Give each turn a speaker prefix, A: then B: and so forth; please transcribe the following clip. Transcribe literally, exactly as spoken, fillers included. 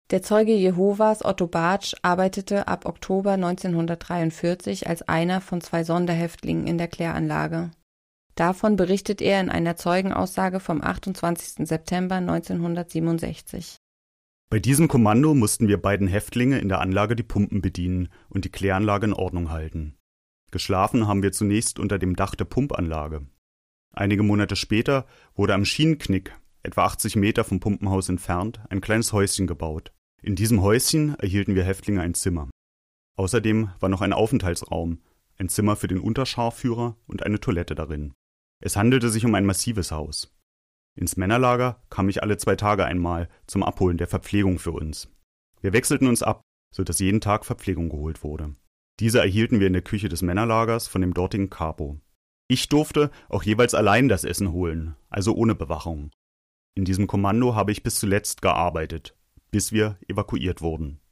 A: Der Zeuge Jehovas Otto Bartsch arbeitete ab Oktober neunzehnhundertdreiundvierzig als einer von zwei Sonderhäftlingen in der Kläranlage. Davon berichtet er in einer Zeugenaussage vom achtundzwanzigsten September neunzehnhundertsiebenundsechzig.
B: Bei diesem Kommando mussten wir beiden Häftlinge in der Anlage die Pumpen bedienen und die Kläranlage in Ordnung halten. Geschlafen haben wir zunächst unter dem Dach der Pumpanlage. Einige Monate später wurde am Schienenknick, etwa achtzig Meter vom Pumpenhaus entfernt, ein kleines Häuschen gebaut. In diesem Häuschen erhielten wir Häftlinge ein Zimmer. Außerdem war noch ein Aufenthaltsraum, ein Zimmer für den Unterscharführer und eine Toilette darin. Es handelte sich um ein massives Haus. Ins Männerlager kam ich alle zwei Tage einmal zum Abholen der Verpflegung für uns. Wir wechselten uns ab, sodass jeden Tag Verpflegung geholt wurde. Diese erhielten wir in der Küche des Männerlagers von dem dortigen Capo. Ich durfte auch jeweils allein das Essen holen, also ohne Bewachung. In diesem Kommando habe ich bis zuletzt gearbeitet, bis wir evakuiert wurden.